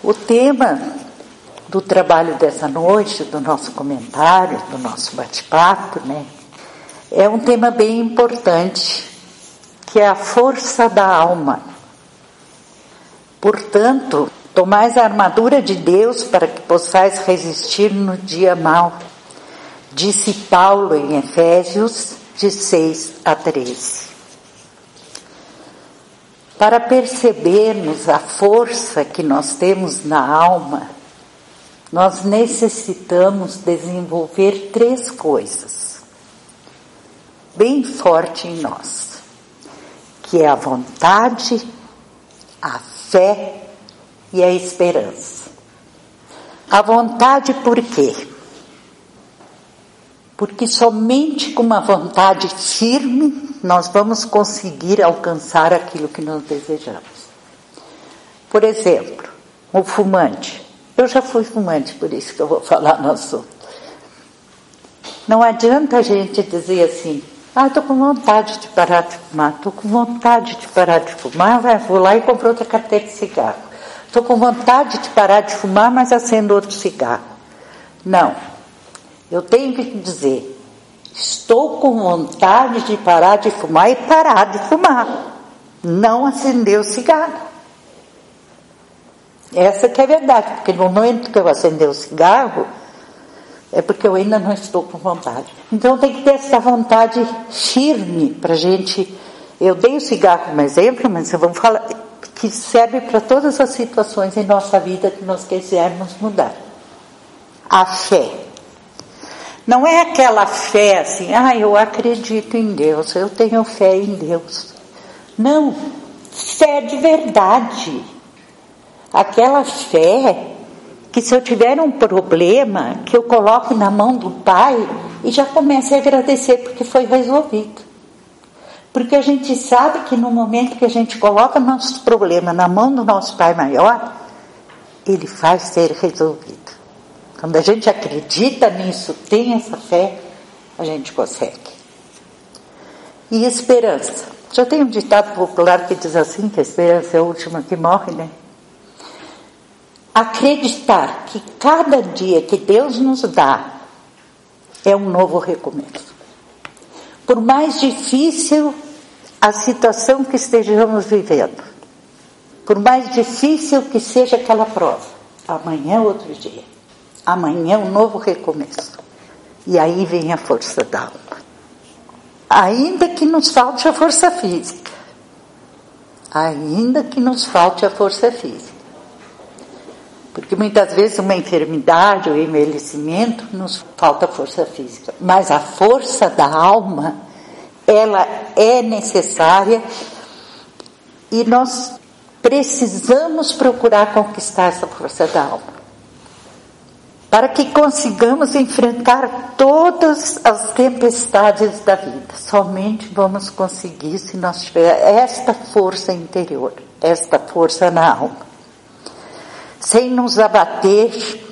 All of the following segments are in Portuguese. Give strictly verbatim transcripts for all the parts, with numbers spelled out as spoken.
O tema do trabalho dessa noite, do nosso comentário, do nosso bate-papo, né, é um tema bem importante, que é a força da alma. Portanto, tomais a armadura de Deus para que possais resistir no dia mau, disse Paulo em Efésios, de seis a treze. Para percebermos a força que nós temos na alma, nós necessitamos desenvolver três coisas bem fortes em nós, que é a vontade, a fé e a esperança. A vontade por quê? Porque somente com uma vontade firme nós vamos conseguir alcançar aquilo que nós desejamos. Por exemplo, o fumante. Eu já fui fumante, por isso que eu vou falar no assunto. Não adianta a gente dizer assim, ah, estou com vontade de parar de fumar, estou com vontade de parar de fumar, vou lá e compro outra carteira de cigarro. Estou com vontade de parar de fumar, mas acendo outro cigarro. Não. Eu tenho que dizer, estou com vontade de parar de fumar e parar de fumar. Não acender o cigarro. Essa que é a verdade, porque no momento que eu acender o cigarro, é porque eu ainda não estou com vontade. Então tem que ter essa vontade firme para a gente. Eu dei o cigarro como exemplo, mas vamos falar que serve para todas as situações em nossa vida que nós quisermos mudar. A fé. Não é aquela fé assim, ah, eu acredito em Deus, eu tenho fé em Deus. Não, fé de verdade. Aquela fé que se eu tiver um problema, que eu coloco na mão do Pai e já comece a agradecer porque foi resolvido. Porque a gente sabe que no momento que a gente coloca nosso problema na mão do nosso Pai maior, Ele faz ser resolvido. Quando a gente acredita nisso, tem essa fé, a gente consegue. E esperança. Já tem um ditado popular que diz assim, que a esperança é a última que morre, né? Acreditar que cada dia que Deus nos dá é um novo recomeço. Por mais difícil a situação que estejamos vivendo, por mais difícil que seja aquela prova, amanhã é outro dia. Amanhã é um novo recomeço. E aí vem a força da alma. Ainda que nos falte a força física. Ainda que nos falte a força física. Porque muitas vezes uma enfermidade ou envelhecimento nos falta força física. Mas a força da alma, ela é necessária e nós precisamos procurar conquistar essa força da alma. Para que consigamos enfrentar todas as tempestades da vida. Somente vamos conseguir se nós tivermos esta força interior, esta força na alma. Sem nos abater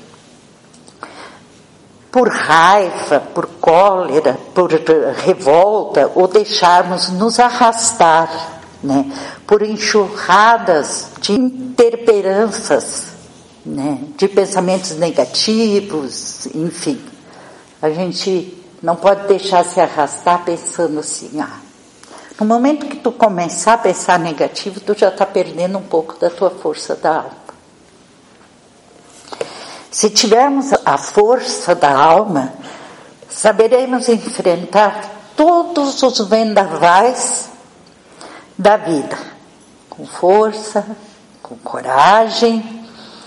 por raiva, por cólera, por revolta, ou deixarmos nos arrastar, né, por enxurradas de interperanças, né, de pensamentos negativos, enfim. A gente não pode deixar se arrastar pensando assim, ah, no momento que tu começar a pensar negativo, tu já está perdendo um pouco da tua força da alma. Se tivermos a força da alma, saberemos enfrentar todos os vendavais da vida, com força, com coragem,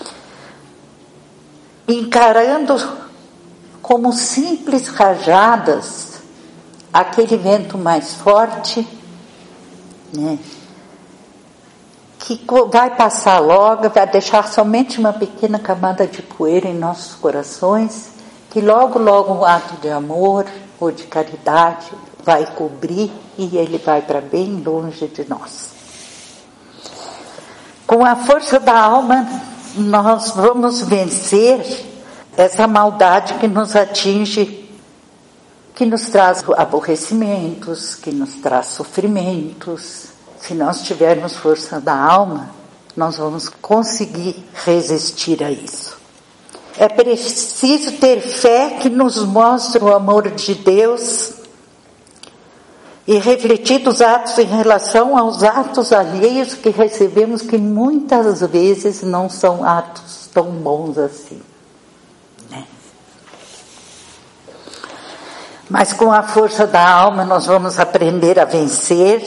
encarando como simples rajadas aquele vento mais forte, né, que vai passar logo, vai deixar somente uma pequena camada de poeira em nossos corações, que logo, logo um ato de amor ou de caridade vai cobrir e ele vai para bem longe de nós. Com a força da alma, nós vamos vencer essa maldade que nos atinge, que nos traz aborrecimentos, que nos traz sofrimentos. Se nós tivermos força da alma, nós vamos conseguir resistir a isso. É preciso ter fé que nos mostre o amor de Deus e refletir os atos em relação aos atos alheios que recebemos, que muitas vezes não são atos tão bons assim, né? Mas com a força da alma nós vamos aprender a vencer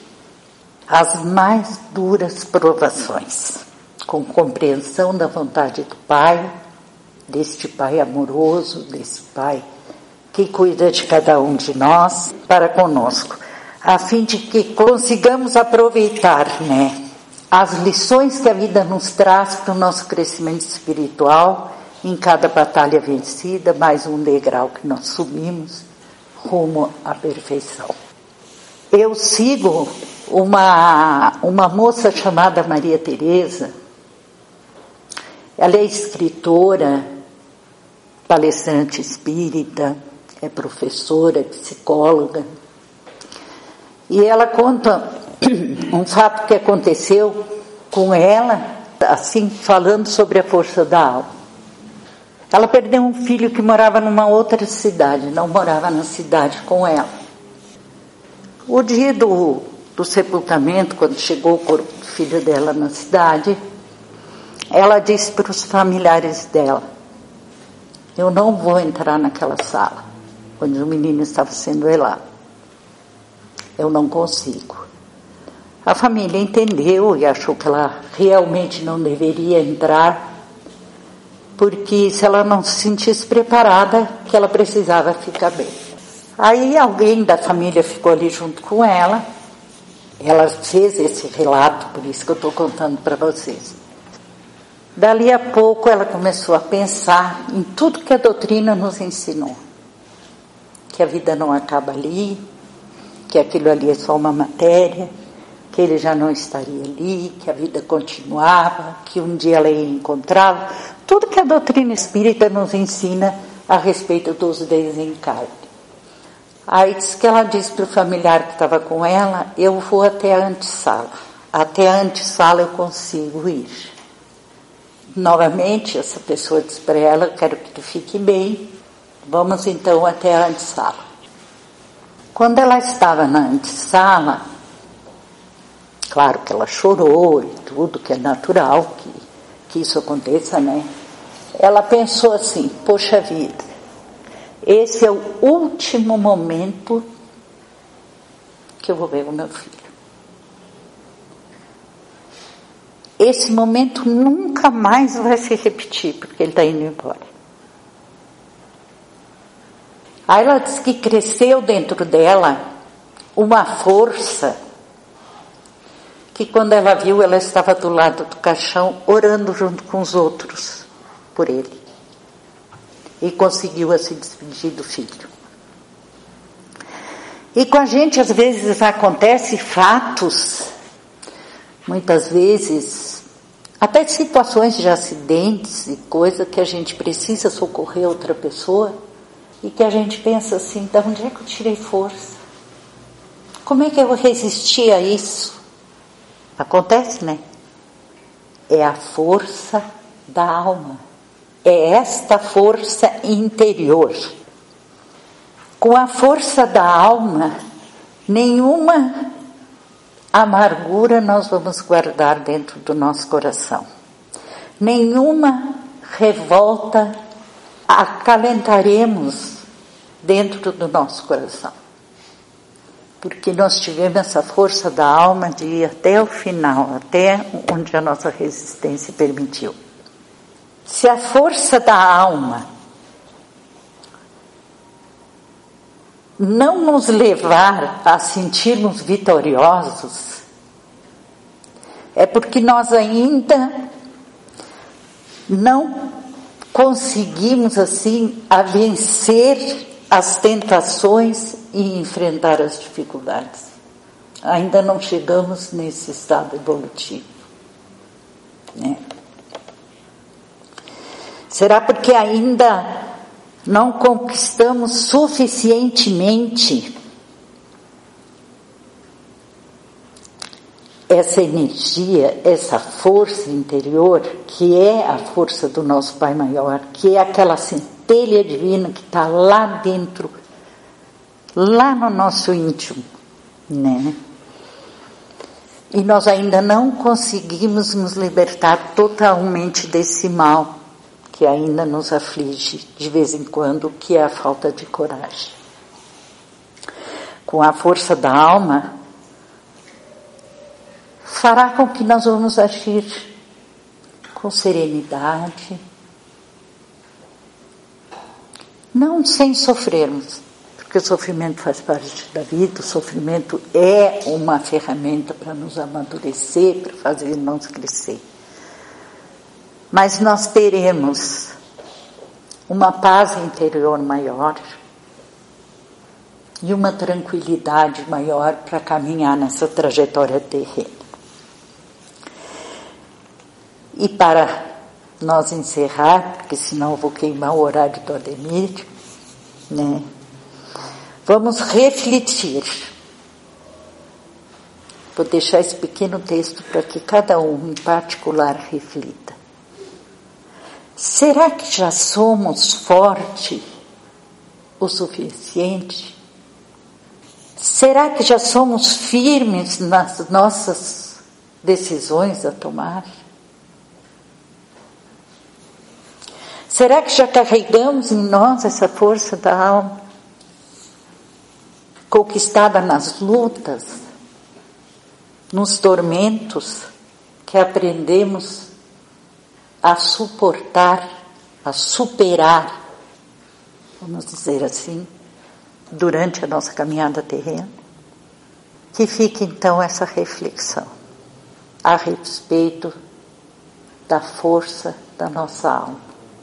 as mais duras provações, com compreensão da vontade do Pai, deste Pai amoroso, desse Pai que cuida de cada um de nós para conosco, a fim de que consigamos aproveitar, né, as lições que a vida nos traz para o nosso crescimento espiritual, em cada batalha vencida, mais um degrau que nós subimos rumo à perfeição. Eu sigo uma, uma moça chamada Maria Teresa. Ela é escritora, palestrante espírita, é professora, psicóloga. E ela conta um fato que aconteceu com ela, assim, falando sobre a força da alma. Ela perdeu um filho que morava numa outra cidade, não morava na cidade com ela. O dia do, do sepultamento, quando chegou o corpo do filho dela na cidade, ela disse para os familiares dela: eu não vou entrar naquela sala onde o menino estava sendo velado. Eu não consigo. A família entendeu e achou que ela realmente não deveria entrar, porque se ela não se sentisse preparada, que ela precisava ficar bem. Aí alguém da família ficou ali junto com ela, ela fez esse relato, por isso que eu estou contando para vocês. Dali a pouco ela começou a pensar em tudo que a doutrina nos ensinou. Que a vida não acaba ali, que aquilo ali é só uma matéria, que ele já não estaria ali, que a vida continuava, que um dia ela ia encontrá-lo. Tudo que a doutrina espírita nos ensina a respeito dos desencarnes. Aí disse que ela disse para o familiar que estava com ela: eu vou até a antessala. Até a antessala eu consigo ir. Novamente, essa pessoa disse para ela: quero que tu fique bem, vamos então até a antessala. Quando ela estava na antessala, claro que ela chorou e tudo, que é natural que, que isso aconteça, né? Ela pensou assim: poxa vida, esse é o último momento que eu vou ver o meu filho. Esse momento nunca mais vai se repetir, porque ele está indo embora. Aí ela disse que cresceu dentro dela uma força, que quando ela viu, ela estava do lado do caixão, orando junto com os outros por ele. E conseguiu se despedir do filho. E com a gente, às vezes, acontece fatos, muitas vezes, até situações de acidentes e coisa que a gente precisa socorrer outra pessoa e que a gente pensa assim: de onde é que eu tirei força? Como é que eu resisti a isso? Acontece, né? É a força da alma. É esta força interior. Com a força da alma, nenhuma amargura nós vamos guardar dentro do nosso coração. Nenhuma revolta acalentaremos dentro do nosso coração. Porque nós tivemos essa força da alma de ir até o final, até onde a nossa resistência permitiu. Se a força da alma não nos levar a sentirmos vitoriosos, é porque nós ainda não conseguimos assim a vencer as tentações e enfrentar as dificuldades. Ainda não chegamos nesse estado evolutivo, né? Será porque ainda não conquistamos suficientemente essa energia, essa força interior, que é a força do nosso Pai Maior, que é aquela centelha divina que está lá dentro, lá no nosso íntimo, né? E nós ainda não conseguimos nos libertar totalmente desse mal que ainda nos aflige de vez em quando, que é a falta de coragem. Com a força da alma, fará com que nós vamos agir com serenidade, não sem sofrermos, porque o sofrimento faz parte da vida, o sofrimento é uma ferramenta para nos amadurecer, para fazer-nos crescer. Mas nós teremos uma paz interior maior e uma tranquilidade maior para caminhar nessa trajetória terrena. E para nós encerrar, porque senão eu vou queimar o horário do Ademir, né? Vamos refletir. Vou deixar esse pequeno texto para que cada um, em particular, reflita. Será que já somos fortes o suficiente? Será que já somos firmes nas nossas decisões a tomar? Será que já carregamos em nós essa força da alma, conquistada nas lutas, nos tormentos, que aprendemos a suportar, a superar, vamos dizer assim, durante a nossa caminhada terrena? Que fique então essa reflexão a respeito da força da nossa alma.